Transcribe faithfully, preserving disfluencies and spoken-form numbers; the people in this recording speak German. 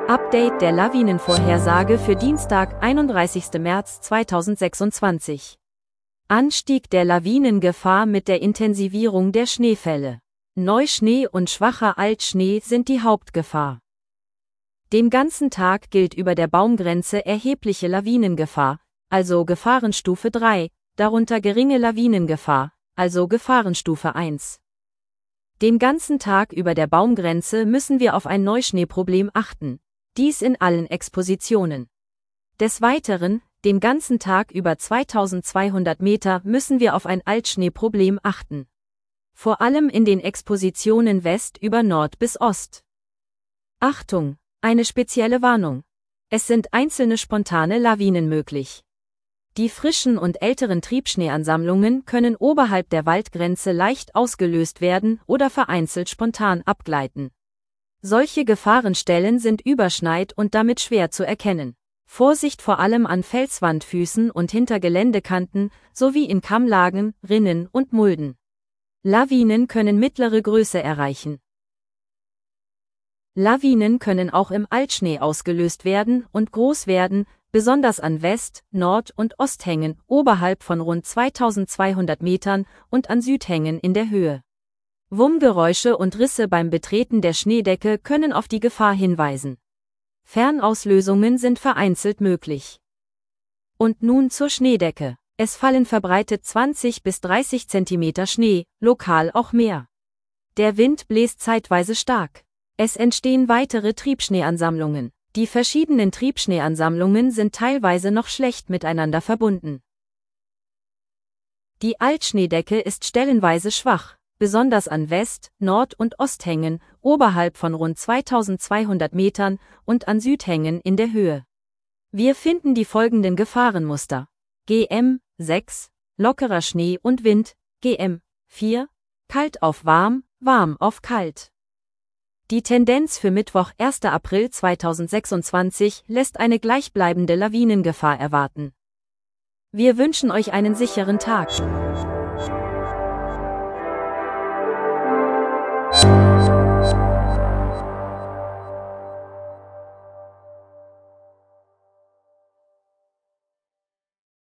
Update der Lawinenvorhersage für Dienstag, einunddreißigsten März zweitausendsechsundzwanzig. Anstieg der Lawinengefahr mit der Intensivierung der Schneefälle. Neuschnee und schwacher Altschnee sind die Hauptgefahr. Den ganzen Tag gilt über der Baumgrenze erhebliche Lawinengefahr, also Gefahrenstufe drei, darunter geringe Lawinengefahr, also Gefahrenstufe eins. Den ganzen Tag über der Baumgrenze müssen wir auf ein Neuschneeproblem achten. Dies in allen Expositionen. Des Weiteren, den ganzen Tag über zweitausendzweihundert Meter müssen wir auf ein Altschneeproblem achten. Vor allem in den Expositionen West über Nord bis Ost. Achtung! Eine spezielle Warnung. Es sind einzelne spontane Lawinen möglich. Die frischen und älteren Triebschneeansammlungen können oberhalb der Waldgrenze leicht ausgelöst werden oder vereinzelt spontan abgleiten. Solche Gefahrenstellen sind Überschneid und damit schwer zu erkennen. Vorsicht vor allem an Felswandfüßen und hinter Geländekanten, sowie in Kammlagen, Rinnen und Mulden. Lawinen können mittlere Größe erreichen. Lawinen können auch im Altschnee ausgelöst werden und groß werden, besonders an West-, Nord- und Osthängen, oberhalb von rund zweitausendzweihundert Metern und an Südhängen in der Höhe. Wummgeräusche und Risse beim Betreten der Schneedecke können auf die Gefahr hinweisen. Fernauslösungen sind vereinzelt möglich. Und nun zur Schneedecke. Es fallen verbreitet zwanzig bis dreißig Zentimeter Schnee, lokal auch mehr. Der Wind bläst zeitweise stark. Es entstehen weitere Triebschneeansammlungen. Die verschiedenen Triebschneeansammlungen sind teilweise noch schlecht miteinander verbunden. Die Altschneedecke ist stellenweise schwach, besonders an West-, Nord- und Osthängen, oberhalb von rund zweitausendzweihundert Metern und an Südhängen in der Höhe. Wir finden die folgenden Gefahrenmuster. G M sechs, lockerer Schnee und Wind, G M vier, kalt auf warm, warm auf kalt. Die Tendenz für Mittwoch, ersten April zweitausendsechsundzwanzig, lässt eine gleichbleibende Lawinengefahr erwarten. Wir wünschen euch einen sicheren Tag.